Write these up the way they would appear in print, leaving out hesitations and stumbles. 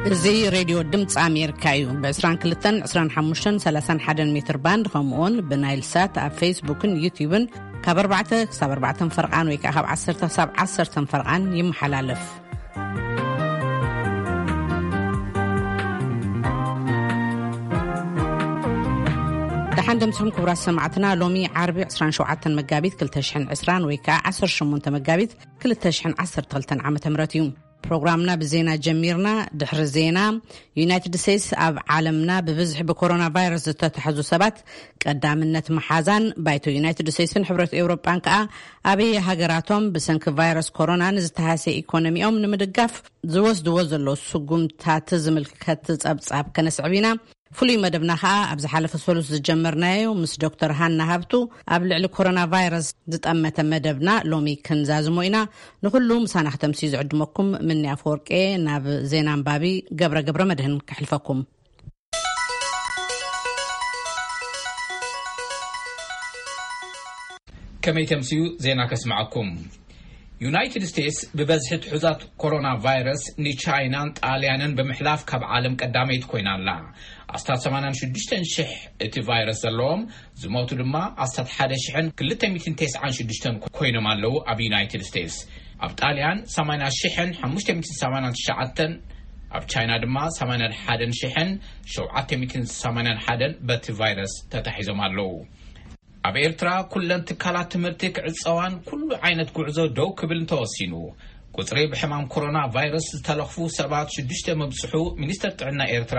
زي راديو دمت أمريكايو ب22 25 31 متر باند خمون بنايل سات على فيسبوكن يوتيوبن كبربعة سبربعة فرقان ويكا خب 10 فرقان يمحلالف دحن دمتهم كبرى سمعتنا لومي عربي 27 مقابيت كل تشحن عسران ويكا 10 مقابيت كل تشحن 10 عام تمرتيوم برنامجنا بزينا جميرنا دحر زينا يونايتد ستيتس اب عالمنا ببزح بكورونا فيروس تتحزو سبات قدامنت محازان بايتو يونايتد ستيتس حبرت اوروبا كا ابي هاجراتهم بسنك فيروس كورونا نزتهاسي ايكونوميوم نمدقف زوزدو زلو سقمتات زملكت صبصاب كنسعبينا فلي مدبنا خا ابز حلف الثلث جمرنايو مس دكتور هانا هابتو ابلع الكورونا فيروس دتأمت مدبنا لومي كنزازموينا نخلو مسانا ختم سيز عدمكم من افورقي ناب زينان بابي قبر مدهن كحلفكم كما يتمسيو زينا كسمعكم يونايتد ستيتس ببزحت حزات كورونا فيروس ني تشاينان طاليانن بمحلاف كاب عالم قداميت كوينالا استاد 86 شح اتي فيروس زلوم زموتو دما استاد 1296 كوينم አለው ኣብ يونايتد ستيتس ኣብ ጣልያን 80589 ኣብ ቻይና ድማ 81781 በቲ ቫይረስ ተታሒዞም አለው ኣብ ኤርትራ ኩለን ትካላት ትምህርቲ ክዕፀዋን ኩሉ ዓይነት ጉዕዞ ደው ክብል ተወሲኑ ቁጥሪ በሕማም ኮሮና ቫይረስ ዝተለኽፉ ሰባት 6 መብጽሑ ሚኒስተር ጥዕና ኤርትራ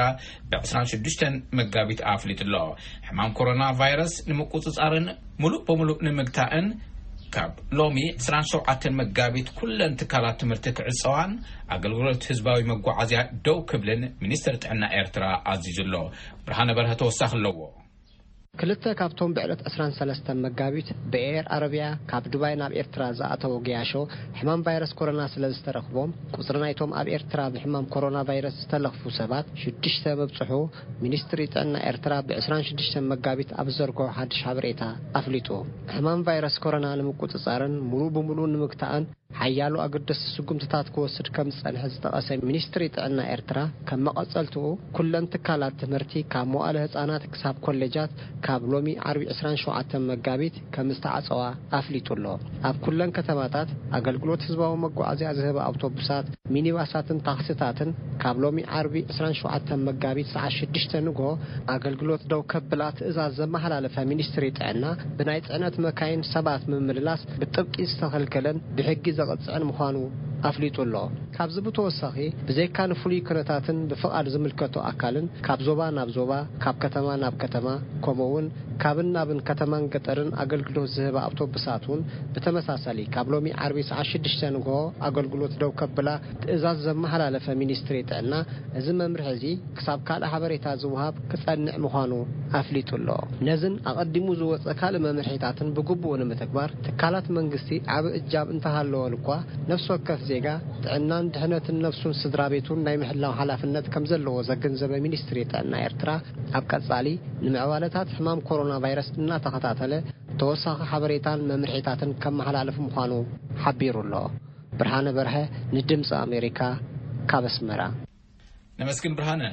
ብ26 መጋቢት ኣፍሊጥሎ ሕማም ኮሮና ቫይረስ ንመቁጽጻርን ሙሉእ በሙሉእ ንምግታእን ካብ ሎሚ 27 መጋቢት ኩለን ትካላት ትምህርቲ ክዕፀዋን ኣገልግሎት ህዝባዊ መጓዓዝያ ደው ክብልን ሚኒስተር ጥዕና ኤርትራ ኣዚዝሎ ብርሃነ በርሀ ተወሳኺ ኣለዎ كلتا كابتون بعلت 23 مقابيت بإير عربية كاب دبي ناب إرترا زاعته وقياشو حمام فيروس كورونا سلزترخبهم قصرنا يتوم أب إرترا بحمام كورونا فيروس استلخفو سبات شدش سبب صحو منستري تأنا إرترا ب26 مقابيت أبزرقو حدش حبريتا أفليتو حمام فيروس كورونا لمقوط صارن مرو بملو نمكتان حيالو أقدس السقم تتاتكو وصد كم سألها زتقاسي منستري تأنا إرترا كم مقصلتو كلن تكالات تمرتي كمؤاله هزانات كساب كوليجات كابلومي عربي 27 مقابيت كمستعصوا أفليتولو أب كلن كتماتات أقلقلوت حزبه ومقوعزي أزهب أوتوبسات مينيباساتن تاكسيتاتن كابلومي عربي 27 مقابيت ساعة 6 نقو أقلقلوت دو كبلات إذا زمحل على فمينستري تعنا بنايت عنات مكاين سبات من مللاس بالطبق استخلكلن بحق زغط عن مخانو أفليتولو كابزبو توسخي بزي كان فلي كنتاتن بفقار زملكتو أكالن كابزوبا نابزوبا كاب كتما ناب كتما كومون كابن نابن كتمان قطرن أقلقلوت زهبا أوتوبساتون بتمساسالي كابلومي عربي ساعة 6 نقو أقلقلوت دو كبلا إزاز زمحل على فمينستري تعنا إزم مرحزي كساب كالا حبريتا زوهاب كسانع مخانو أفليتولو نزن أقدمو زوات أكال ممرحيتاتن بقبون متكبار تكالات منقستي عب إجاب انتهالو لقوا نفسو كف زيغا تعنان دهنة النفسون سدرابيتون ناي محلاو حلافنات كمزلو زقن زبا مينستري تعنا إرترا أبقات صالي نمعوالتات حمام كورونا فيروس نا تخطاتله توسخ حبريتان ممرحيتاتن كم حلالف مخانو حبيرو الله برهانه برهه ندمص أمريكا كابسمرا نمسكن برهانه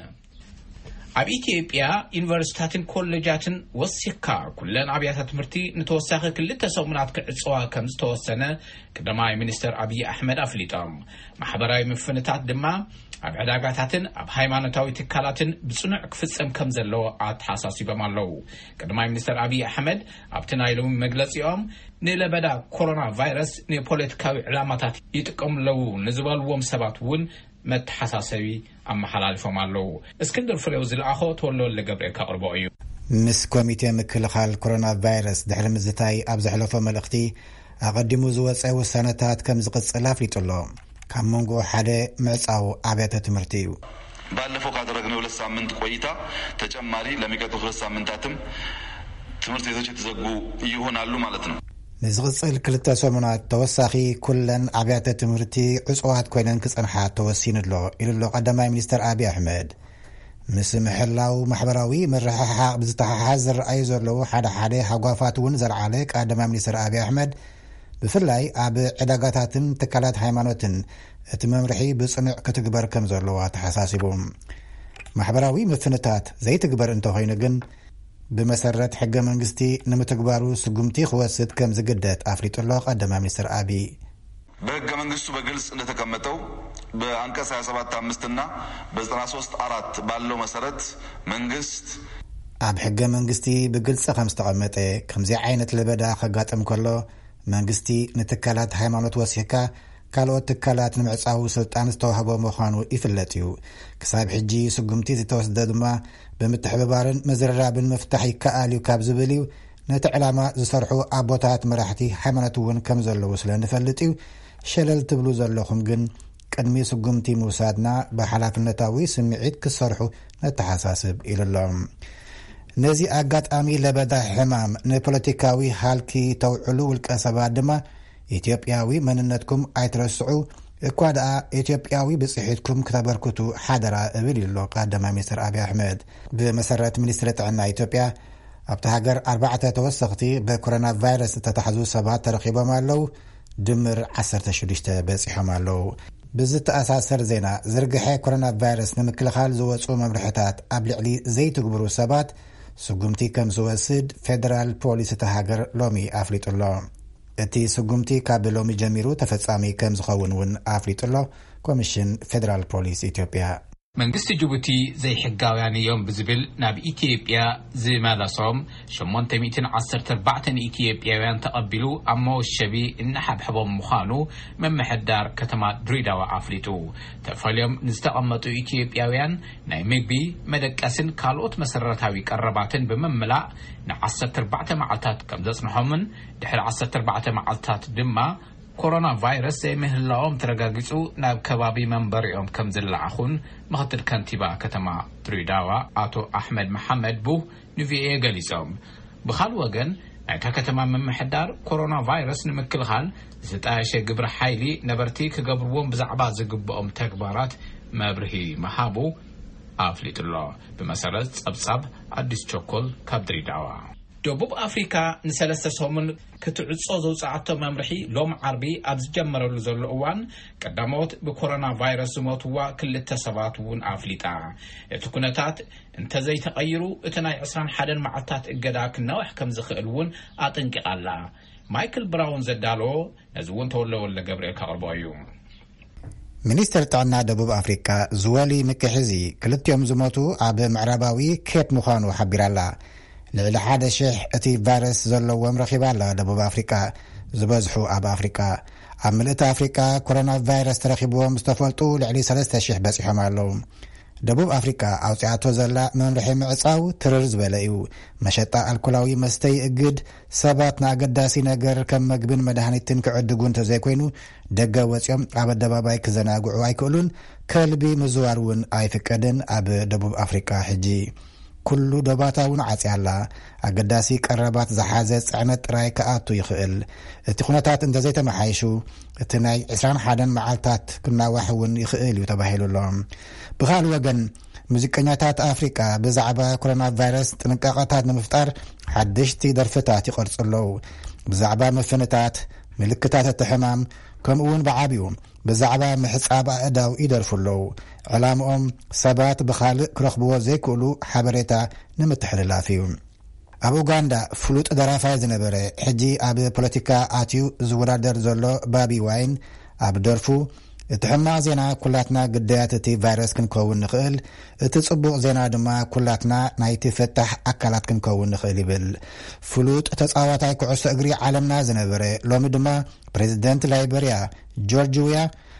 ኣብ ኢትዮጵያ ዩኒቨርሲቲታትን ኮሌጃትን ወሲካ ኩለን ኣብያተ ትምህርቲ ንተወሳኺ ክልተ ሰሙናት ክዕፅዋ ከም ዝተወሰነ ቀዳማይ ሚኒስተር አብይ አሕመድ ኣፍሊጦም ማሕበራዊ ምፍንታት ድማ ኣብ ዕዳጋታትን ኣብ ሃይማኖታዊ ትካላትን ብጽኑዕ ክፍጸም ከም ዘለዎ ኣተሓሳሲቦም ኣለዉ ቀዳማይ ሚኒስተር አብይ አሕመድ ኣብቲ ናይ ሎሚ መግለጺኦም ንለበዳ ኮሮና ቫይረስ ንፖለቲካዊ ዕላማታት ይጥቀምሉ ንዝበልዎም ሰባት እውን متحساسي أما حلال فمالو اسكندر فريوز الأخو تولو اللي قبل كأربع أيام مس كوميتي مكلخال كورونا فيروس دحل مزتاي أبزح له فملختي أقدموا زوج أو سنتات كم زقت سلاف لطلو كم منجو حدا معصاو عبيات تمرتيو ባለፈው ካደረግነው 2 ሳምንት ቆይታ ተጨማሪ ለሚቀጥሉት 2 ሳምንታትም ትምህርት ቤቶች የተዘጉ ይሆናሉ ማለት ነው نزغصل كلتا سومنات توساخي كلن عبيات تمرتي عصوات كوينن كصنحات توسين له الى لو قدماي مينستر ابي احمد مسمح الله محبراوي مرححا بزتحازر ايزر له حدا حدا حغوافات ون زرعالك قدماي مينستر ابي احمد ብፍላይ ኣብ ዕዳጋታትን ትካላት ሃይማኖትን እቲ መምርሒ ብጽኑዕ ክትግበር ከም ዘለዋ ተሓሳሲቡ ማሕበራዊ ምፍንታት ዘይትግበር እንተኾይኑ ግን ብመሰረት ሕገ መንግስቲ ንምትግባሩ ስጉምቲ ክወስድ ከም ዝግደት ኣፍሊጡሎ ቀዳማይ ሚኒስትር አብይ በሕገ መንግስቱ በግልጽ እንደተቀመጠው በአንቀጽ 27(5) እና በ93(4) ባለው መሰረት መንግስት ኣብ ሕገ መንግስቲ ብግልጽ ከም ዝተቐመጠ ከምዚ ዓይነት ለበዳ ከጋጥም ከሎ መንግስቲ ንትካላት ሃይማኖት ወሲሕካ ካልኦት ትካላት ንምዕጻው ስልጣን ዝተዋህቦ ምዃኑ ይፍለጥ እዩ ክሳብ ሕጂ ስጉምቲ ዝተወስደ ድማ ብምትሕብባርን ምዝርራብን ምፍታሕ ይከኣል እዩ ካብ ዝብል እዩ ነቲ ዕላማ ዝሰርሑ ኣቦታት መራሕቲ ሃይማኖት እውን ከም ዘለዉ ስለ ንፈልጥ እዩ ሸለል ትብሉ ዘለኹም ግን ቅድሚ ስጉምቲ ምውሳድና ብሓላፍነታዊ ስምዒት ክሰርሑ ነተሓሳስብ ኢሉሎም ነዚ ኣጋጣሚ ለበዳ ሕማም ንፖለቲካዊ ሃልኪ ተውዕሉ ውልቀ ሰባት ድማ ኢትዮጵያዊ መንነትኩም ኣይትረስዑ እኳ ደኣ ኢትዮጵያዊ ብጽሒትኩም ክተበርክቱ ሓደራ እብል ኢሎ ቀዳማይ ሚኒስትር አብይ አሕመድ ብመሰረት ሚኒስትሪ ጥዕና ኢትዮጵያ ኣብቲ ሃገር 4 ተወሰኽቲ ብኮሮና ቫይረስ ዝተታሕዙ ሰባት ተረኺቦም ኣለው ድምር 16 በፂሖም ኣለው ብዝተኣሳሰር ዜና ዝርግሐ ኮሮና ቫይረስ ንምክልኻል ዝወፁ መምርሕታት ኣብ ልዕሊ ዘይትግብሩ ሰባት ስጉምቲ ከም ዝወስድ ፌደራል ፖሊስ እቲ ሃገር ሎሚ ኣፍሊጡሎ እቲ ስጉምቲ ካብ ሎሚ ጀሚሩ ተፈጻሚ ከም ዝኸውን እውን ኣፍሊጡሎ ኮሚሽን ፌደራል ፖሊስ ኢትዮጵያ መንግስቲ ጅቡቲ ዘይሕጋውያን እዮም ብዝብል ናብ ኢትዮጵያ ዝመለሶም 814 ኢትዮጵያውያን ተቐቢሉ ኣብ መወሸቢ እናሓብሕቦም ምዃኑ መምሕዳር ከተማ ድሬዳዋ ኣፍሊጡ ተፈልዮም ንዝተቐመጡ ኢትዮጵያውያን ናይ ምግቢ መደቀስን ካልኦት መሰረታዊ ቀረባትን ብምምላእ ን14 መዓልታት ከም ዘጽንሖምን ድሕሪ 14 መዓልታት ድማ ኮሮና ቫይረስ ዘይምህላዎም ተረጋጊጹ ናብ ከባቢ መንበሪኦም ከም ዝለዓኹን ምክትል ከንቲባ ከተማ ድሬዳዋ አቶ አሕመድ መሐመድ ቡ ንቪኤ ገሊጾም ብኻልእ ወገን ናይታ ከተማ መምሕዳር ኮሮና ቫይረስ ንምክልኻል ዝጣየሸ ግብረ ሓይሊ ነበርቲ ክገብርዎም ብዛዕባ ዝግብኦም ተግባራት መብርሂ መሃቡ ኣፍሊጡሎ ብመሰረት ጸብጻብ አዲስ ቸኮል ካብ ድሬዳዋ ደቡብ አፍሪካ ንሰለስተ ሰሙን ክትዕጾ ዘውጻዓቶ መምርሒ ሎም ዓርቢ ኣብ ዝጀመረሉ ዘሎ እዋን ቀዳሞት ብኮሮና ቫይረስ ዝሞትዋ 2 ሰባት እውን ኣፍሊጣ እቲ ኩነታት እንተዘይተቐይሩ እቲ ናይ 21 መዓልታት እገዳ ክነውሕ ከም ዝኽእል እውን ኣጠንቂቓላ ማይክል ብራውን ዘዳለዎ ነዚ እውን ተወለወለ ገብርኤል ካቕርቦ እዩ ሚኒስትር ጥዕና ደቡብ አፍሪካ ዝወሊ ምክሕዚ ክልቲኦም ዝሞቱ ኣብ ምዕራባዊ ኬፕ ምዃኑ ሓቢራላ ልዕሊ 1,000 እቲ ቫይረስ ዘለዎም ረኺባላ ደቡብ አፍሪካ ዝበዝሑ ኣብ አፍሪካ ኣብ ምልእቲ አፍሪካ ኮሮና ቫይረስ ተረኺብዎም ዝተፈልጡ ልዕሊ 3,000 በፂሖም ኣለው ደቡብ አፍሪካ ኣውፅኣቶ ዘላ መምርሒ ምዕጻው ትርር ዝበለ እዩ መሸጣ ኣልኮላዊ መስተይ እግድ ሰባት ንኣገዳሲ ነገር ከም መግብን መድሃኒትን ክዕድጉ እንተዘይኮይኑ ደገ ወፂኦም ኣብ ኣደባባይ ክዘናግዑ ኣይክእሉን ከልቢ ምዝዋር እውን ኣይፍቀድን ኣብ ደቡብ አፍሪካ ሕጂ ኩሉ ዶባታውን ዓጽያላ ኣገዳሲ ቀረባት ዝሓዘ ጽዕነት ጥራይ ከኣቱ ይኽእል እቲ ኩነታት እንተዘይተመሓይሹ እቲ ናይ 21 መዓልታት ክናዋሕ እውን ይኽእል እዩ ተባሂሉሎም ብኻልእ ወገን ሙዚቀኛታት አፍሪካ ብዛዕባ ኮሮና ቫይረስ ጥንቃቐታት ንምፍጣር ሓድሽቲ ደርፍታት ይቐርጹለው ብዛዕባ ምፍንታት ምልክታት እቲ ሕማም ከምኡውን ብዓብዩ ብዛዕባ ምሕጻብ ኣእዳው ይደርፉለው ዕላምኦም ሰባት ብኻልእ ክረኽብዎ ዘይክእሉ ሓበሬታ ንምትሕልላፍ እዩ ኣብ ኡጋንዳ ፍሉጥ ደራፋይ ዝነበረ ሕጂ ኣብ ፖለቲካ ኣትዩ ዝወዳደር ዘሎ ባቢ ዋይን ኣብ ደርፉ እቲ ሕማቕ ዜና ኩላትና ግዳያት እቲ ቫይረስ ክንከውን ንኽእል እቲ ጽቡቕ ዜና ድማ ኩላትና ናይቲ ፍታሕ ኣካላት ክንከውን ንኽእል ይብል ፍሉጥ ተጻዋታይ ኩዕሶ እግሪ ዓለምና ዝነበረ ሎሚ ድማ ፕሬዚደንት ላይበርያ ጆርጅ ዊያ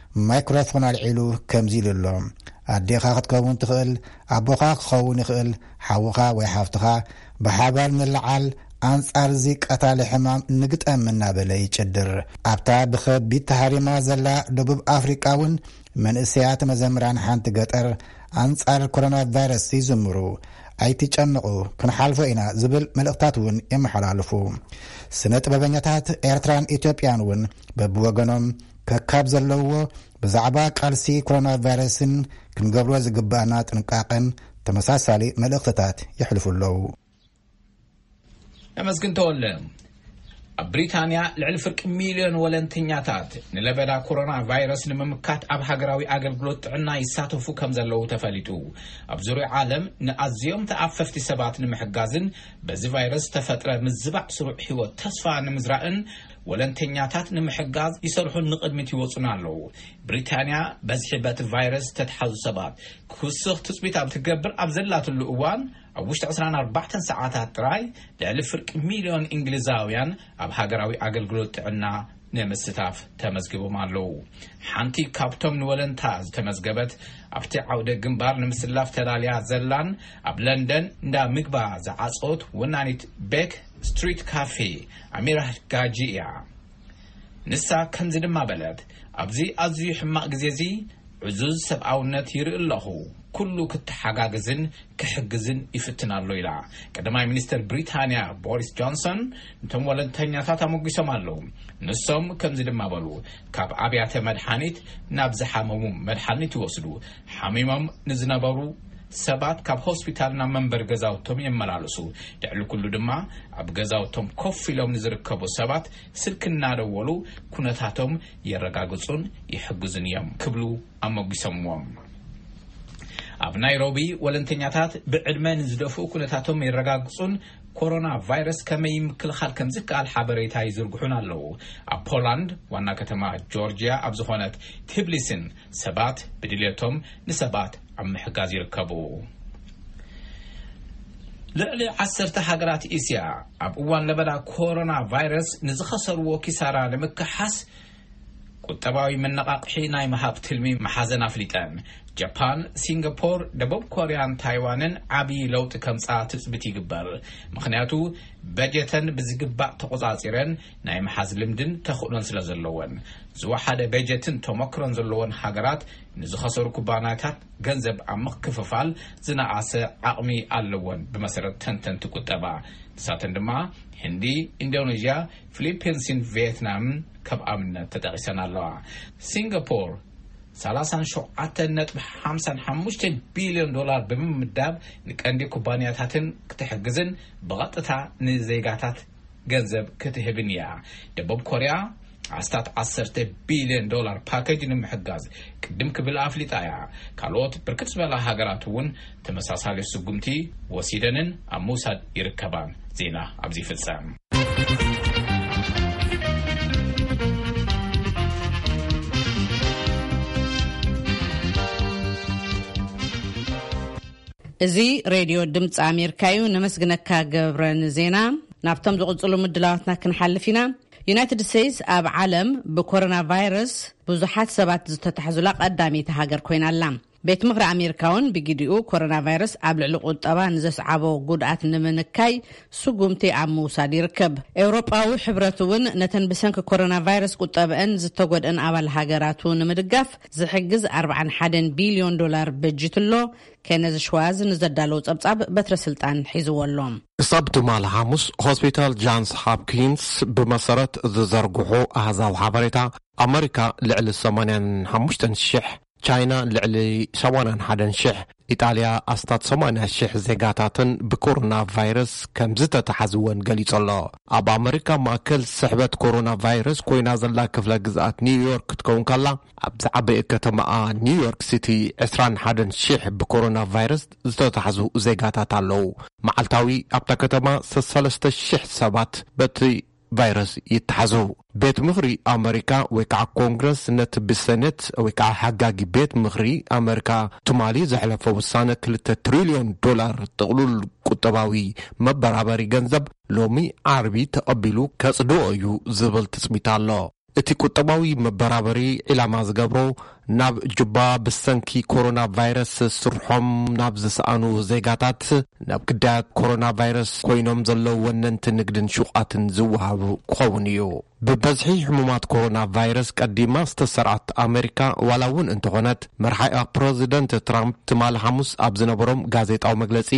ማይክሮፎን ኣልዒሉ ከምዚ ኢሉሎ ኣዴኻ ክትከውን ትኽእል ኣቦኻ ክኸውን ይኽእል ሓውኻ ወይ ሓፍትኻ ብሓባር ንለዓል ኣንጻር ዚ ቀታሊ ሕማም ንግጠም እናበለ ይጭድር ኣብታ ብኸቢድ ተሃሪማ ዘላ ደቡብ አፍሪካ እውን መንእሰያት መዘምራን ሓንቲ ገጠር ኣንጻር ኮሮና ቫይረስ ይዝምሩ ኣይትጨንቑ ክንሓልፎ ኢና ዝብል መልእኽታት እውን የመሓላልፉ ስነ ጥበበኛታት ኤርትራን ኢትዮጵያን እውን በብወገኖም ከካብ ዘለውዎ ብዛዕባ ቃልሲ ኮሮና ቫይረስን ክንገብሮ ዝግባእና ጥንቃቐን ተመሳሳሊ መልእኽትታት የሕልፉለው أمازكن تقول بريطانيا لعل فرق مليون ولنتنياتات نلبدا كورونا فيروس نممكات اب هاغراوي اغلغلوت عنا يساتفو كم زلو تفاليتو اب زوري عالم نازيوم تاففتي سبات نمحغازن بزي فيروس تفطره مزبع سروع حيوت تصفا نمزراءن ولنتنياتات نمحغاز يسرحون نقدمت يوصنالو بريطانيا بزحبات فيروس تتحز سبات كوسخ تصبيت اب تقبر اب زلات اللؤوان أوشت 24 ساعات تراي لعل فرق مليون إنجليزاويان أب هاجراوي أجلجلوت عنا نمستاف تمزجبوا مالو حنتي كابتوم نولنتاز تمزجبت أبتع عودة جنبار نمسلاف تداليا زلان أب لندن دا مقبع زعصوت ونانيت بيك ستريت كافي أميرة جاجية نسا كنزد ما بلد أبزي أزي حماق زيزي عزوز سبعونات يرئ الله كله كتحقاقزن كحقزن يفتنا اللويلة كدماء منستر بريطانيا بوريس جونسون نتم ولنتنياتاتا مقسم اللو نسوم كمزد مابلو كاب عبيات مدحانيت نابزح حموم مدحانيت وصلو حميمم نزنبارو سبات كاب هوسبيتالنا منبر غزاوتهم يملالسو دعلو كله دما اب غزاوتهم كوفيلوم نزركبو سبات سلكنا دولو كنتاتهم يرغاغصون يحجزن يم كبلو امغسموم اب نيروبي ولنتنياتات بعدمن زدفو كنتاتهم يرغاغصون كورونا فيروس كميم كل خال كمزكال حبريتا يزرغحون الله اب بولاند وانا كتما جورجيا اب زخونت تبليسن سبات بدليتهم نسبات عم حجاز يركبوا لعلي عسرت حقرات إسيا اب اوان لبدا كورونا فيروس نزخسروا كسارا لمكحس قطباوي من نقاقحي ناي محاب تلمي محازن افليتان جابان سنغافور دبوب كوريان تايوانن عبي لوت كمصا تثبت يغبر مخنياتو بجتن بزغبا تقصاصيرن ناي محاز لمدن تخلون سلازلون زو حدا بجتن تمكرون زلون حاجرات نزخسرو كوباناتات ገንዘብ አመክፈፋል ዝናአሰ አቅሚ አለወን በመሰረት ተንተን ተቆጣባ ሳተን ደማ ህንዲ ኢንዶኔዥያ ፊሊፒንስ ቪየትናም ከብአምነት ተጠቅሰናለዋ ሲንጋፖር 37.55 ቢሊዮን ዶላር በመምዳብ ንቀንዲ ኩባንያታትን ክትሕግዝን በቀጥታ ንዜጋታት ገንዘብ ክትህብንያ ደቡብ ኮሪያ አስታት 10 ቢሊዮን ዶላር ፓኬጅ ንምሕጋዝ ቅድም ክብል አፍሊጣያ ካልኦት ብርክት ዝበላ ሃገራቱን ተመሳሳሊ ስጉምቲ ወሲደንን አሙሳድ ይርከባን ዜና አብዚ ፍጻም እዚ ሬዲዮ ድምጽ አሜሪካዩ ነመስግነካ ገብረን ዜና ናብቶም ዝቅጽሉ ምድላዋትና ክንሐልፊና ዩናይትድ ስቴትስ ኣብ ዓለም በኮሮና ቫይረስ ብዙሓት ሰባት ዝተታሕዙላ ቀዳሚት ሃገር ኮይናላ ቤት ምክሪ አሜሪካውን ብግዲኡ ኮሮና ቫይረስ ኣብ ልዕሊ ቁጠባ ንዘስዓቦ ጉድኣት ንምንካይ ስጉምቲ ኣብ ምውሳድ ይርከብ ኤውሮጳዊ ሕብረቱን ነተን ብሰንኪ ኮሮና ቫይረስ ቁጠበአን ዝተጎድአን ኣባል ሃገራቱ ንምድጋፍ ዝሕግዝ 41 ቢሊዮን ዶላር በጅትሎ كنز شواز نزدالو صبصاب بتر سلطان حيزولهم صبت مال حاموس هوسبيتال جانز هابكينز بمسارات زرغحو اهزاو حبريتا امريكا لعل 85 شح تشاينا لعل 71 شح إيطاليا أستات 80 شح زيغاتاتن بكورونا فيروس كمزتا تحزوان قليصالله أب أمريكا ماكل سحبت كورونا فيروس كوينا زلا كفلا قزات نيويورك تكون كلا أبزعب إكتماء نيويورك سيتي 21 شح بكورونا فيروس زتا تحزو زيغاتاتالو معالتاوي أبتا كتما 3 شح سبات بتي فيروس يتحزو بيت مخري أمريكا ويكع كونغرس نت بالسنت ويكع حقاقي بيت مخري أمريكا تمالي زحلفة وسانة 3 تريليون دولار تقلول قطباوي مبرابري جنزب لومي عربي تقبلو كصدو أيو زبل تسميتالله اتي قطباوي مبرابري إلا ما زقبرو ناب جبا بسنكي كورونا فيروس سرحهم ناب زسانو زيغاتات ناب كدات كورونا فيروس كوينوم زلو وننت نقدن شوقاتن زوهابو كوونيو ببزحي حمومات كورونا فيروس قديما استسرعت أمريكا ولون انتغنت مرحي بريزيدنت ترامب تمال حموس أبزنبرم غازيت أو مجلسي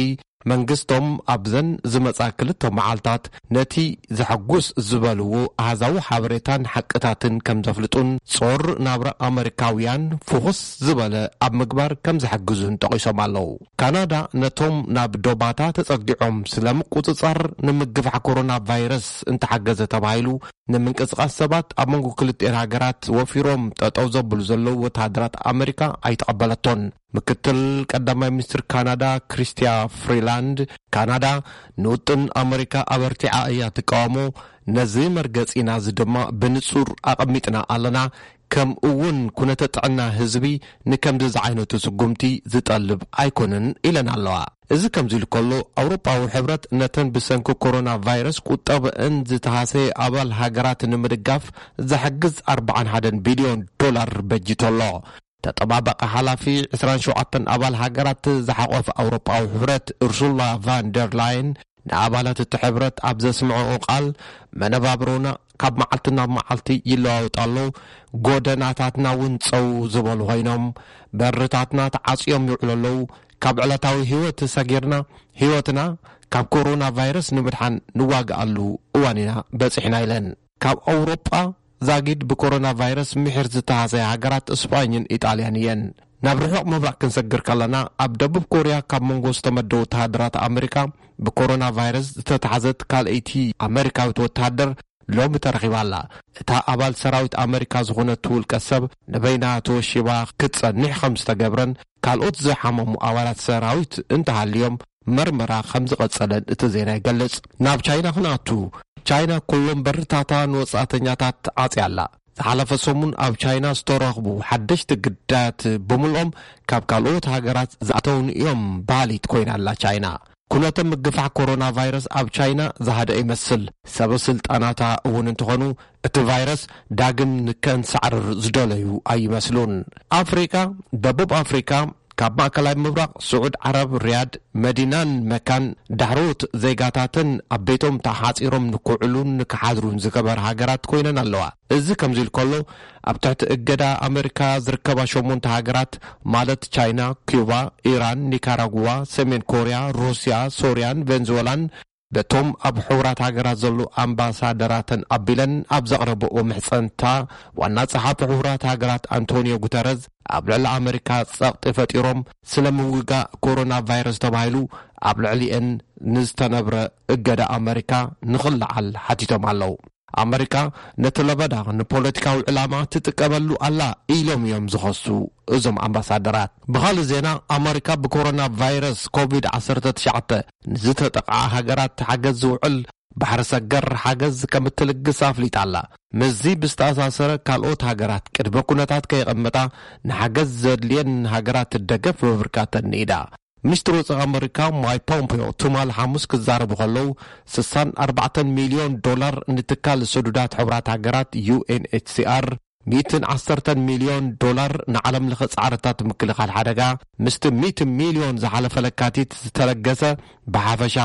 መንግስቶም ኣብዘን ዝመጻ ክልተ መዓልታት ነቲ ዝሐጉስ ዝበልዎ ኣሃዛዊ ሓበሬታን ሓቅታትን ከም ዘፍልጡን ጾር ናብራ ኣሜሪካውያን ፍኹስ ዝበለ ኣብ ምግባር ከም ዝሐግዙን ጠቂሶም ኣለዉ። ካናዳ ነቶም ናብ ዶባታ ተጸጊዖም ስለምቁጽጻር ንምግፋዕ ኮሮና ቫይረስ እንተሓገዘ ተባሂሉ ንምንቅስቃስ ሰባት ኣብ መንጎ ክልቲአን ሃገራት ወፊሮም ጠጠው ዘብሉ ዘለዉ ወታደራት ኣሜሪካ ኣይተቐበለቶን። ምክትል ቀዳማይ ሚኒስትር ካናዳ ክሪስቲያ ፍሪላንድ ካናዳ ንውጥን ኣሜሪካ ኣበርቲዓ እያ ትቃወሞ፣ ነዚ መርገጺና ድማ ብንጹር ኣቐሚጥና ኣለና፣ ከም እውን ኩነተ ጥዕና ህዝቢ ንከምዚ ዝዓይነቱ ስጉምቲ ዝጠልብ ኣይኮንን ኢለን ኣለዋ። እዚ ከምዚ ኢሉ ከሎ ኣውሮፓዊ ሕብረት ነተን ብሰንኪ ኮሮና ቫይረስ ቁጠብአን ዝተሃሰየ ኣባል ሃገራት ንምድጋፍ ዘሐግዝ 41 ቢልዮን ዶላር በጅቶሎ። ተጠባባቂ ሓላፊ 27 ኣባል ሃገራት ዝሓቆፈ ኣውሮፓዊ ሕብረት ኡርሱላ ቫን ደር ላይን ንኣባላት እቲ ሕብረት ኣብ ዘስምዐኦ ቃል መነባብሮና ካብ መዓልቲ ናብ መዓልቲ ይለዋወጣሉ፣ ጎደናታትና እውን ፀው ዝበሉ ኮይኖም በርታትና ተዓጽዮም ይውዕለለው፣ ካብ ዕለታዊ ህይወት ሰጊርና ህይወትና ካብ ኮሮና ቫይረስ ንምድሓን ንዋግኣሉ እዋኒና በፂሕና ኢለን። ካብ ኣውሮጳ ዛጊድ ብኮሮና ቫይረስ ምሕር ዝተሃሰየ ሃገራት እስፓኝን ኢጣልያን እየን። ናብ ርሑቕ ምብራቅ ክንሰግር ከለና ኣብ ደቡብ ኮርያ ካብ መንጎ ዝተመደቡ ወታደራት ኣሜሪካ ብኮሮና ቫይረስ ዝተታሕዘት ካልአይቲ ኣሜሪካዊት ወታደር ሎሚ ተረኺባላ። እታ ኣባል ሰራዊት ኣሜሪካ ዝኾነት ውልቀ ሰብ ንበይና ተወሺባ ክትጸኒሕ ከም ዝተገብረን ካልኦት ዝሓመሙ ኣባላት ሰራዊት እንተሃልዮም መርመራ ከም ዝቐጸለን እቲ ዜና ይገልጽ። ናብ ቻይና ክንኣቱ ቻይና ኩሎም በርታታ ንወጻእተኛታት ዓጽያላ። ዝሓለፈ ሰሙን ኣብ ቻይና ዝተረኽቡ ሓደሽቲ ግዳያት ብምልኦም ካብ ካልኦት ሃገራት ዝኣተውን እዮም ባህሊት ኮይናላ ቻይና። ኩነተ ምግፋዕ ኮሮና ቫይረስ ኣብ ቻይና ዝሃደ ይመስል። ሰበ ስልጣናታ እውን እንትኾኑ እቲ ቫይረስ ዳግም ንከንሳዕርር ዝደለዩ ኣይመስሉን። ኣፍሪካ ደቡብ ኣፍሪካ ካብ ማእከላይ ምብራቅ ስዑድ ዓረብ ሪያድ መዲናን መካን ዳሕሮት ዜጋታትን ኣብ ቤቶም ተሓፂሮም ንክውዕሉን ንክሓድሩን ዝገበር ሃገራት ኮይነን ኣለዋ። እዚ ከምዚ ኢሉ ከሎ ኣብ ትሕቲ እገዳ ኣሜሪካ ዝርከባ 8 ሃገራት ማለት ቻይና፣ ኩባ፣ ኢራን፣ ኒካራጉዋ፣ ሰሜን ኮርያ፣ ሩስያ፣ ሶርያን ቬንዙዌላን በቶም ኣብ ሕቡራት ሃገራት ዘሎ ኣምባሳደራትን ኣቢለን ኣብ ዘቕረብኦ ምሕፀንታ ዋና ጸሓፊ ሕቡራት ሃገራት አንቶኒዮ ጉተረዝ ኣብ ልዕሊ ኣሜሪካ ጸቕጢ ፈጢሮም ስለምውጋእ ኮሮና ቫይረስ ተባሂሉ ኣብ ልዕሊአን ንዝተነብረ እገዳ ኣሜሪካ ንኽልዓል ሓቲቶም ኣለዉ። ኣሜሪካ ነቲ ለበዳ ንፖለቲካዊ ዕላማ ትጥቀመሉ ኣላ ኢሎም እዮም ዝኸሱ እዞም ኣምባሳደራት። ብኻልእ ዜና ኣሜሪካ ብኮሮና ቫይረስ ኮቪድ-19 ንዝተጠቕዓ ሃገራት ሓገዝ ዝውዕል ባሕሪ ሰገር ሓገዝ ከም እትልግስ ኣፍሊጣ ኣላ። ምዚ ብዝተኣሳሰረ ካልኦት ሃገራት ቅድመ ኩነታት ከይቐመጣ ንሓገዝ ዘድልየን ሃገራት ትደገፍ ብብርካተን ኢዳ። ሚኒስትር ወፃኢ ኣሜሪካ ማይክ ፖምፒዮ ትማል ሐሙስ ክዛረቡ ከለዉ 64 ሚልዮን ዶላር ንትካል ሰዱዳት ሕቡራት ሃገራት UNHCR 110 ሚልዮን ዶላር ንዓለም ለኸ ጻዕርታት ምክልኻል ሓደጋ ምስቲ 100 ሚልዮን ዝሓለፈ ለካቲት ዝተለገሰ ብሓፈሻ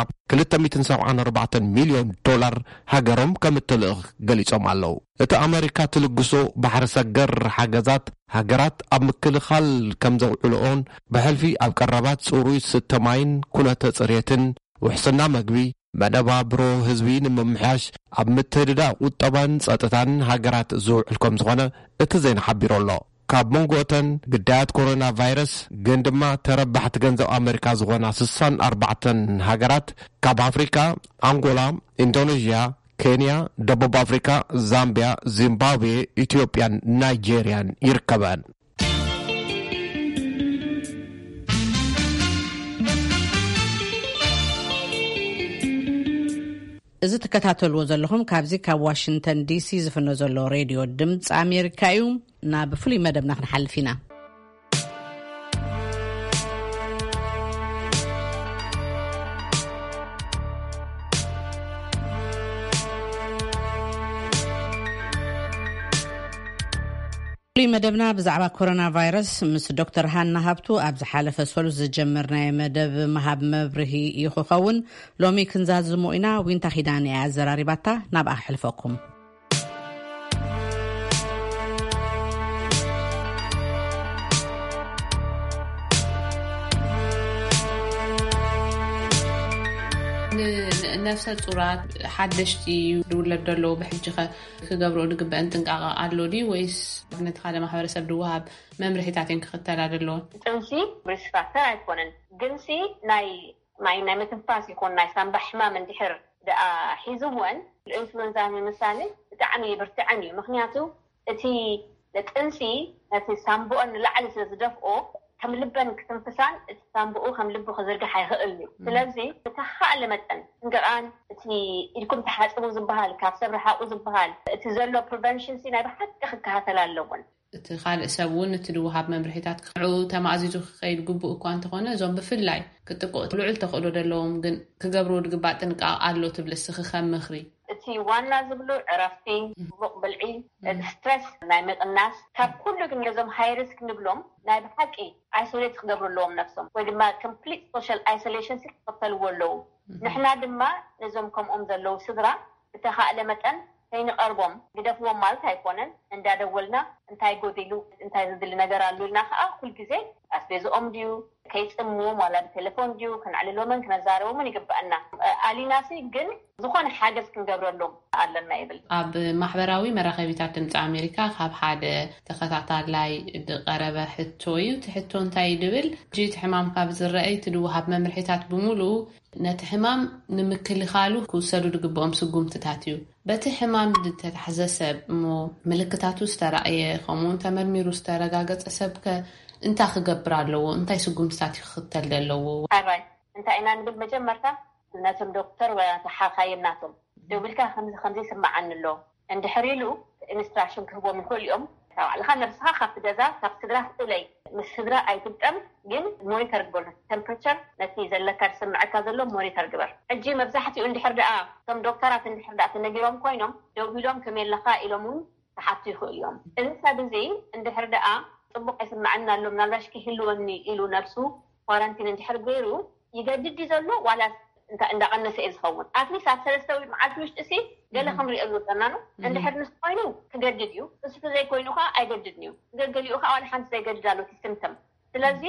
274 ሚልዮን ዶላር ሃገሮም ከም እትልእኽ ገሊጾም ኣለዉ። እቲ ኣሜሪካ ትልግሶ ባሕሪ ሰገር ሓገዛት ሃገራት ኣብ ምክልኻል ከም ዘውዕልኦን ብሕልፊ ኣብ ቀረባት ጽሩይ ስተማይን ኩነተ ጽሬትን ውሕስና መግቢ መነባብሮ ህዝቢ ንምምሕያሽ ኣብ ምትድዳ ቁጠባን ጸጥታን ሃገራት ዝውዕል ከም ዝኾነ እቲ ዜና ሓቢሩ ኣሎ። ካብ መንጎተን ግዳያት ኮሮና ቫይረስ ግን ድማ ተረባሕቲ ገንዘብ ኣሜሪካ ዝኾና 64 ሃገራት ካብ ኣፍሪካ አንጎላ፣ ኢንዶኔዥያ፣ ኬንያ፣ ደቡብ አፍሪካ፣ ዛምቢያ፣ ዚምባብዌ፣ ኢትዮጵያን ናይጄሪያን ይርከባን። እዚ ተከታተልዎ ዘለኹም ካብዚ ካብ ዋሽንግተን ዲሲ ዝፍኖ ዘሎ ሬድዮ ድምፂ ኣሜሪካ እዩ። ናብ ፍሉይ መደብና ክንሓልፍ ኢና። ፍሉይ መደብና ብዛዕባ ኮሮና ቫይረስ ምስ ዶክተር ሃና ሃብቱ ኣብ ዝሓለፈ ሰሉስ ዝጀመርናዮ መደብ መሃብ መብርሂ ይኽኸውን። ሎሚ ክንዛዝሞ ኢና። ዊንታ ኺዳን እያ ኣዘራሪባታ ናብኣ ኣሕልፈኩም። نفس الصورات حدشتي دولت دلو بحجخة كقبرو دقب أنتنقع عدلو دي ويس نتخالى ما حوارسة بدوهاب ممرحيتاتين كختال عدلو تنسي برسفاتا يكونن جنسي ناي متنفاس يكون ناي سنبح ما من دحر دا حيزوان الانفلونزا من مسالي تعمي برتعمي مخنياتو اتي لتنسي اتي سامبو أن لعلي سلزدفقو كم لبن كتنفسان سامبو كم لبو خزرقة حيغقلني سلازي تخال متن نقران اتي يكون تحاسبو زبهال كافسر حاقو زبهال اتزلو prevention سينا بحد كخكها اللون تخال سوون تدوهاب ممرحيتات كعو تمازيزو خيل قبو اكوان تخونا زوم بفلاي كتقو تلوعل تقولو دلوهم كقبرو دقبات نقع عالو تبلسخ خم مخري تي وانا زبلو عرفتي بلعي السترس نايمت الناس كاب كله كنجزم هاي ريسك نبلوم نايب حقي ايسوليت خقبرو لهم نفسهم ودما complete social isolation سيقتلوا لهم نحنا دما نزمكم زلو سدرا بتخاء لمتن كاين قربهم بدفوا مالت هيكونن اندا دولنا انتاي غوديلو انتاي زدل ነገር አሉና ሁሉ ጊዜ አስቤዞም ዲዩ ከይጽሙ ማለት ቴሌፎን ዲዩ ከናለሎ ምን ከዛሬው ምን ይገባና አሊናሲ ግን ዝኾነ ሓገዝ ክንገብረሎም ኣለና ይብል ኣብ ማሕበራዊ መራኸቢታት ድምፂ ኣሜሪካ ካብ ሓደ ተኸታታላይ ቀረበ ሕቶዩ ትሕቶ እንታይ ድብል ጂት ሕማም ካብ ዝረአይ ትድውሃብ መምርሒታት ብሙሉ ነቲ ሕማም ንምክልኻሉ ክውሰዱ ድግቦም ስጉምትታት እዩ በቲ ሕማም ተታሕዘሰብ ሞ ምልክታቱ ዝተራእየ ከምኡን ተመርሚሩ ዝተረጋገፀ ሰብከ እንታይ ክገብር ኣለዎ እንታይ ስጉምትታት ይኽተል ኣለዎ ኣራይ እንታይ ኢና ንብል መጀመርታ ነቶም ዶክተር ወይ ተሓኻይናቶም ደውልካ ከምዚ ስማዓን ኣሎ እንድሕሪሉ ኢንስትራክሽን ክህቦም ይኽእልዮም ታውዓልኻ ነፍስኻ ካብቲ ገዛ ካብ ስድራ ክትለይ ምስ ስድራ ኣይትጥቀም ግን ሞኒተር ግበር ቴምፕሬቸር ነቲ ዘለካ ዝስምዓካ ዘሎ ሞኒተር ግበር ሕጂ መብዛሕትኡ እንድሕር ደኣ እቶም ዶክተራት እንድሕር ደኣ ተነጊሮም ኮይኖም ደው ኢሎም ከመየለኻ ኢሎም እውን ተሓቱ ይኽእልዮም እዚ ሰብ እዚ እንድሕር ደኣ ጽቡቕ ይስምዓና ኣሎ ምናልባሽ ክህልወኒ ኢሉ ነፍሱ ኳራንቲን እንድሕር ገይሩ ይገድድ ዘሎ ዋላ እንዳቀነሰ ዝኸውን አትሊስት ኣብ 3 መዓልቲ ውሽጢ እሲ ገለ ከምሪኦ ዝወጣና ነው እንድሕር ንስ ኮይኑ ክገድድ እዩ እሱ ዘይኮይኑኻ ኣይገድድን እዩ ገገሊኡ ከዓ ዋላ ሓንቲ ዘይገድድ ኣሎ ሲስተም ስለዚ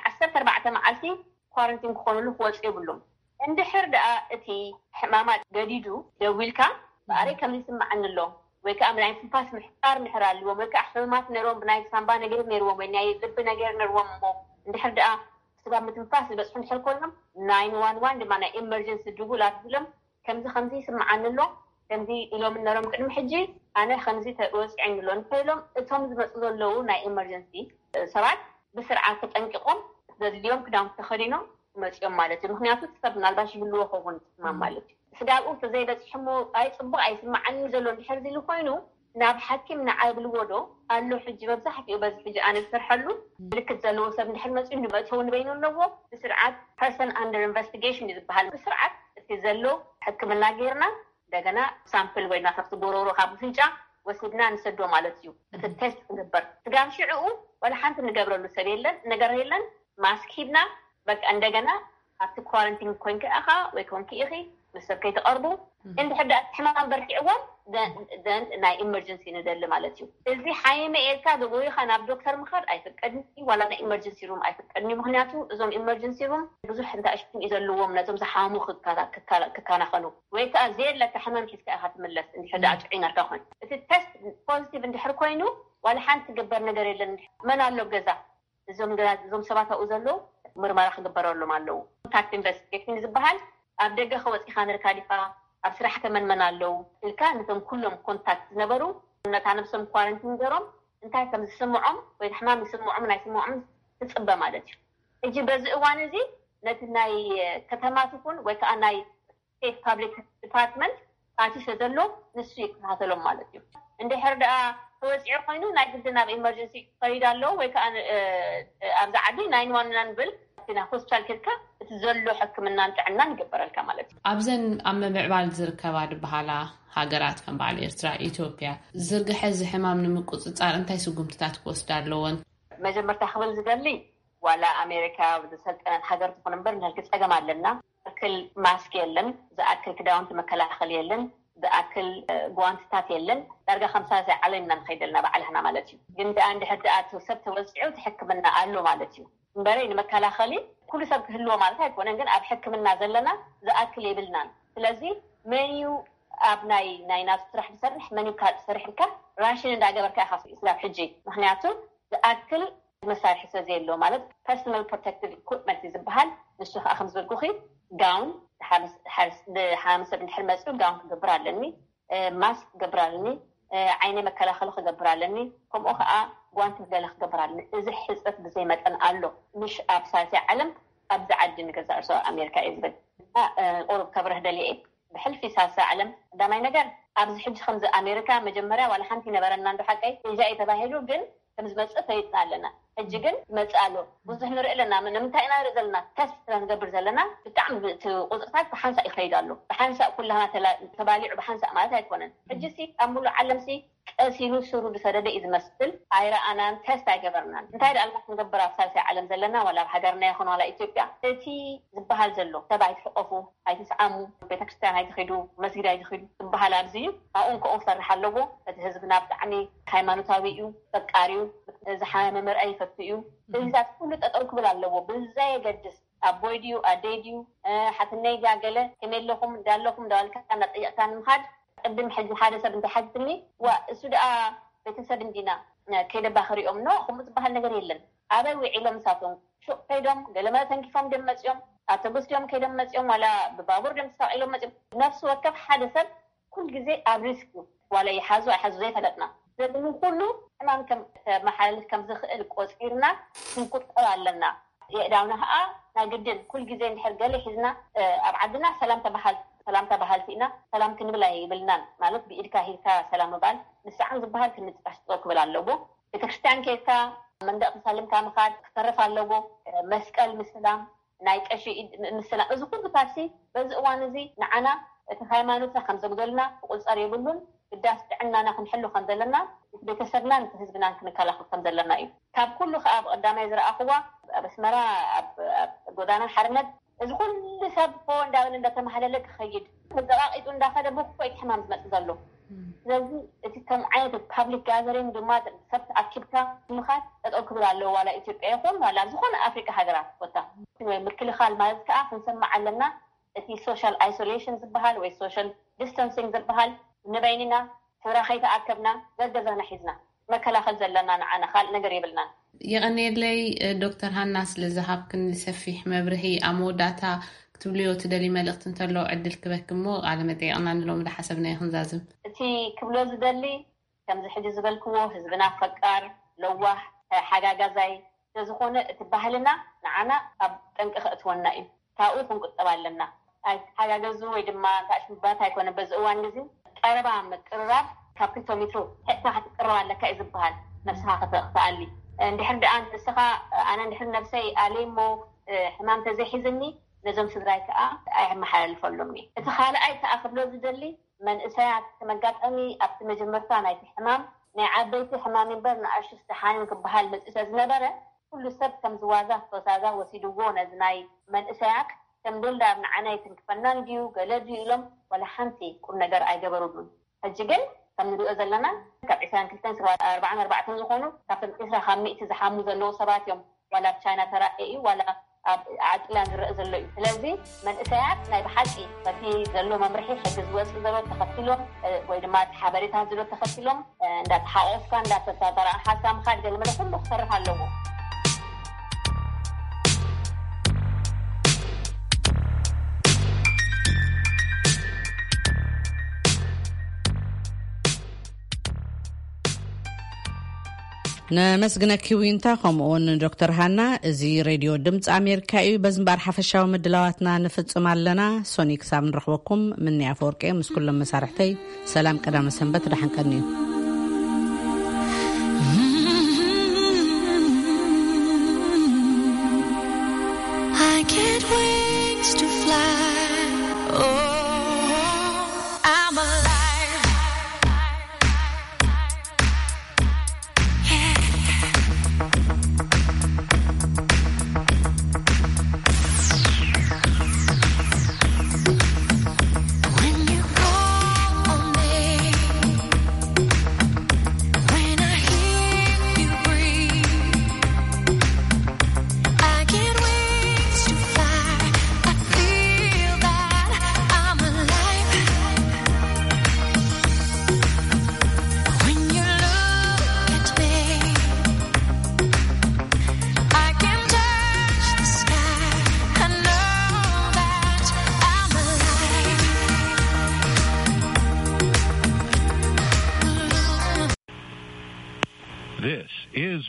ን14 መዓልቲ ኳራንቲን ክኾኑሉ ክወጽ ይብሎም እንድሕር ደኣ እቲ ሕማማት ገዲዱ ደዊልካ ባሪ ከም ይስምዓን ኣሎ ወይ ከዓ ምናይ ትንፋስ ምሕጣር ንሕራልዎም ወይ ከዓ ሕማማት ነሮም ብናይ ሳምባ ነገር ነሮም ወይ ናይ ልብ ነገር ነሮም እንድሕር ደኣ ስጋ ምትንፋስ በጽሑ ንሕር ኮይኖም 911 ድማ ናይ ኤመርጀንሲ ድውላት ብሎም ከምዚ ይስምዓን ኣሎ ከምዚ ኢሎም ነሮም ቅድሚ ሕጂ ኣነ ከምዚ ተወጽዐኝ ኣሎ ንፈሎም እቶም ዝመጽኡ ዘለዉ ናይ ኤመርጀንሲ ሰባት ብስርዓት ተጠንቂቆም ዘድልዮም ክዳን ተኸዲኖም መጽኦም ማለት እዩ ምክንያቱ ሰብ ምናልባሽ ይብልዎ ኸውን ማለት እዩ ስጋኡ ተዘይበጽሕሞ ኣይ ጽቡቕ ኣይስምዓኒ ዘሎ እንድሕር ዝሉ ኮይኑ ናብ ሓኪም ንዓብልዎዶ ኣሎ ሕጂ መብዛሕትኡ በዚ ሕጂ ኣነ ዝሰርሐሉ ምልክት ዘለዎ ሰብ እንድሕር መጽኡ ንመእተው ንበይኑ ኣለዎ ብስርዓት ፐርሰን ኣንደር ኢንቨስቲጌሽን ዝበሃል ብስርዓት እቲ ዘሎ ሕክምና ጌርና እንደገና ሳምፕል ወይና ካብቲ ጎሮሮ ካብ ፍንጫ ወስድና ንሰዶ ማለት እዩ እቲ ቴስት ክንግበር ስጋም ሽዑኡ ወላ ሓንቲ ንገብረሉ ሰብ የለን ነገር የለን ማስክ ሂብና በቃ እንደገና ኣብቲ ኳራንቲን ኮይንከ ኣኻ ወይ ኮንኪ ኢኺ مسك كي تقربوا عند حدا حمام بركعوهم دن ناي إمرجنسي ندل مالتيو إذا حيمة إيكا دوغوي خنا بدكتور مخر أي فكرني ولا نا إمرجنسي روم أي فكرني مهنياتو زوم إمرجنسي روم بزوج حدا أشتم إذا اللوم لازم زحامو خد كذا خلو ويكا زير لك حمام كيس كأخذ ملص عند حدا أجعين أركان التست بوزيتيف عند حركوينو ولا حنت تجبر نجاري لن ما نالو جزا زوم سبعة أوزلو مرمى راح نجبر له مالو تاكتين بس كيفين زبهال أبدأ خوات إخوان الكاليفة أبصراحة كمان منالو الكانتهم كلهم كونتاكت نبرو نتعنفسهم كوارنتين جرام انتهي كم يسمعهم ويحمام يسمعهم يسمعهم تتصبى مالتي يجي بزقوان زي نتناي كتماتكون وكأناي سيف بابليك ديبارتمنت أنتي سدلو نسويك هذا لهم مالتي عندي حرد هو يعقينو نايدنا بإمرجنسي قريدا له وكأن أبدأ عدي 911 بل فينا هوسبيتال كذا تزلو حكمنا نتعنا نقبر الكمالات. أبزن أما بعبال زركبار بحالا هاجرات كم بعد إسرائيل إثيوبيا زرق حز حمام نمكوت صار أنتي سوقم تتاتكوس دار لون. ما جمرت أخبر زقلي ولا أمريكا بدسات أنا حجرت فنبر نهلكت أجمع لنا أكل ماسك يلن إذا أكل كده وأنت مكلا خلي يلن إذا أكل جوانتات يلن درجة 5 ساعة علينا نخيد لنا بعلها مالتي. جنت عندي حتى وسبت وزعوا تحكمنا قالوا مالتي. مبارين مكلا خلي كل سبب هلوا مالتها يكون عندنا أبحكم النازل لنا زأكل يبلنا ስለዚህ ሜኒዩ ኣብናይ ናት ስራሕ ዝሰርሕ ሜኒዩ ካድ ዝሰርሕልካ ራሽን እንዳገበርካ ኢኻ ስላብ ሕጂ ምክንያቱ ዝኣክል መሳርሒ ስለዘየሎ ማለት ፐርሰናል ፕሮቴክቲቭ ኢኩፕመንት ዝበሃል ንሱ ከዓ ከም ዝበልኩኺ ጋውን ሓመሰ ብንድሕር መፅኡ ጋውን ክገብር ኣለኒ ማስክ ክገብር ኣለኒ ዓይነ መከላኸሊ ክገብር ኣለኒ ከምኡ ከዓ ጓንቲ ገለ ክገብር ኣለኒ እዚ ሕፅረት ብዘይ መጠን ኣሎ ምሽ ኣብ ሳይት ዓለም ኣብዚ ዓዲ ንገዛእ ርሶ ኣሜሪካ እዩ ዝብል ቁሩብ ከብረህ ደልየ ብሕልፊ ሳሳ ዓለም ዳማይ ነገር ኣብዚ ሕጂ ከምዚ ኣሜሪካ መጀመርያ ዋላ ሓንቲ ነበረና እንዶ ሓቀይ እዛ የተባሂሉ ግን ከም ዝመፅእ ፈይጥና ኣለና ሕጂ ግን መፅእ ኣሎ ብዙሕ ንርኢ ኣለና ንምንታይ ኢና ንርኢ ዘለና ተስት ስለንገብር ዘለና ብጣዕሚ ቁፅርታት ብሓንሳእ ይኸይድ ኣሎ ብሓንሳእ ኩላና ተባሊዑ ብሓንሳእ ማለት ኣይኮነን ሕጂ ሲ ኣብ ሙሉእ ዓለም ሲ ቀሲሉ ስሩ ዝሰደደ እዩ ዝመስል ኣይረኣናን ተስት ኣይገበርናን እንታይ ደኣ ልማት ንገብር ኣብ ሳልሳይ ዓለም ዘለና ዋላ ኣብ ሃገርና ይኹን ዋላ ኢትዮጵያ እቲ ዝበሃል ዘሎ ሰብ ኣይትሕቆፉ ኣይትስዓሙ ቤተክርስትያን ኣይትኸዱ መስጊድ ኣይትኸዱ ዝበሃል ኣብዚ እዩ ኣብኡ ከኡ ክሰርሕ ኣለዎ እቲ ህዝብና ብጣዕሚ ሃይማኖታዊ እዩ ፈቃሪ እዩ ዝሓመመ ምርኣይ ይፈቱ እዩ እዚታት ኩሉ ጠጠው ክብል ኣለዎ ብዘየገድስ ኣቦይ ድዩ ኣደይ ድዩ ሓትነይ ገለ ከመለኹም እንዳለኹም እንዳዋልካ እናጠየቕካ ንምኻድ ቅድም ሕጂ ሓደ ሰብ እንተሓጅትኒ እሱ ደኣ ቤተሰብ እንዲና ከይደባ ክሪኦም ኖ ከምኡ ዝበሃል ነገር የለን ኣበይ ውዒሎም ንሳቶም ሹቅ ከይዶም ገለመ ተንኪፎም ደም መፅኦም ኣውቶቡስ ድዮም ከይዶም መፅኦም ዋላ ብባቡር ደም ተሳቂሎም መፅኦም ነፍሲ ወከፍ ሓደ ሰብ ኩል ግዜ ኣብ ሪስክ እዩ ዋላ ይሓዙ ኣይሓዙ ዘይፈለጥና ዘድኑ ኩሉ ሕማም መሓላለፍ ከም ዝኽእል ቆፂርና ክንቁጠብ ኣለና የእዳውና ከዓ ናይ ግድን ኩል ግዜ እንድሕር ገለ ሒዝና ኣብ ዓድና ሰላምታ ባህልቲ ኢና ሰላም ክንብል ኣይብልናን ማለት ብኢድካ ሂድካ ሰላም ምባል ንስዓን ዝበሃል ክንፅባሽ ክብል ኣለዎ ቤተክርስትያን ከይድካ መንደቕ ተሳልምካ ምኻድ ክተርፍ ኣለዎ መስቀል ምስላም ናይ ቀሺ ምስላም እዚ ኩሉ ታሲ በዚ እዋን እዚ ንዓና እቲ ሃይማኖትና ከም ዘግደልና ቁፅር የብሉን ቅዳስ ጥዕናና ክንሕሉ ከም ዘለና ቤተሰብና ነቲ ህዝብናን ክንከላኸል ከም ዘለና እዩ ካብ ኩሉ ከዓ ብቀዳማይ ዝረኣኽዋ ኣብ ኣስመራ ኣብ ጎዳና ሓርመድ እዚ ኩሉ ሰብ እንዳበለ እንዳተማሃለለ ክኸይድ ተዘቃቂጡ እንዳኸደ ብኩይት ሕማም ዝመፅእ ዘሎ ስለዚ እቲ ከም ዓይነት ፓብሊክ ጋዘሪንግ ድማ ሰብ ተኣኪብካ ምኻድ ጠጠው ክብል ኣለዎ ዋላ ኢትዮጵያ ይኹን ዋላ ዝኾነ ኣፍሪካ ሃገራት ቦታ ወይ ምክልኻል ማለት ከዓ ክንሰማዕ ኣለና እቲ ሶሻል ኣይሶሌሽን ዝበሃል ወይ ሶሻል ዲስታንሲንግ ዝበሃል ንበይንና ስራኸይ ተኣከብና ገገዛና ሒዝና መከላኸል ዘለና ንዓና ካልእ ነገር የብልናን يغنيلي دكتور هانا ስለዝሃብክን ሰፊሕ መብርሂ ኣሞዳታ ክትብልዮ ትደሊ መልእኽቲ እንተሎ ዕድል ክበክሞ ቃለ መጠይቕና ንሎም ለሓሰብና ይኹንዛዝም እቲ ክብሎ ዝደሊ ከምዚ ሕጂ ዝበልክዎ ህዝብና ፈቃር ለዋህ ሓጋጋዛይ ዝኾነ እቲ ባህልና ንዓና ኣብ ጠንቂ ክእትወና እዩ ካብኡ ክንቁጠብ ኣለና ሓጋገዙ ወይ ድማ ታሽምባት ኣይኮነ በዚ እዋን ግዜ ቀረባ ምቅርራብ ካብ ክልተ ሜትሮ ሕታ ክትቅረባ ኣለካ እዩ ዝበሃል ነፍስኻ ክትኣሊ እንድሕር ደኣ ንስኻ ኣነ እንድሕር ነብሰይ ኣለሞ ሕማም ተዘይሒዝኒ ነዞም ስድራይ ከዓ ኣይመሓላልፈሎም እየ እቲ ካልኣይ ከዓ ክብሎ ዝደሊ መንእሰያት ተመጋጠሚ ኣብቲ መጀመርታ ናይቲ ሕማም ናይ ዓበይቲ ሕማም እምበር ንኣሽቱ ዝተሓንን ክበሃል መፅእ ዝነበረ ኩሉ ሰብ ከም ዝዋዛ ተወሳዛ ወሲድዎ ነዚ ናይ መንእሰያት ከም ደልዳ ኣብ ንዓና ይትንክፈናን ድዩ ገለ ድዩ ኢሎም ወላ ሓንቲ ቁም ነገር ኣይገበሩሉን ሕጂ ግን ከም ንሪኦ ዘለና ካብ 22-44 ዝኾኑ ካብቶም 20 ዝሓሙ ዘለዉ ሰባት እዮም ዋላ ኣብ ቻይና ተራእዩ ዋላ ኣብ ዓጥላን ዝርአ ዘሎ እዩ ስለዚ መንእሰያት ናይ ብሓቂ በቲ ዘሎ መምርሒ ሕጊ ዝወፅእ ዘሎ ተኸቲሎም ወይ ድማ ሓበሬታት ዘሎ ተኸቲሎም እንዳተሓቆፍካ እንዳተተራእሓካ ምኻድ ገለ መለ ኩሉ ክሰርሕ ኣለዎ نمسجنك وينتا خمون دكتور هانا زي راديو دمت أمريكا بزنبار حفشاو مدلواتنا نفتصم لنا سونيك سام نرحبكم من نعفورك مسكول لما سارحتي سلام كرام سنبت رح نكنيو I get wings to fly.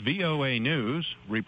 VOA News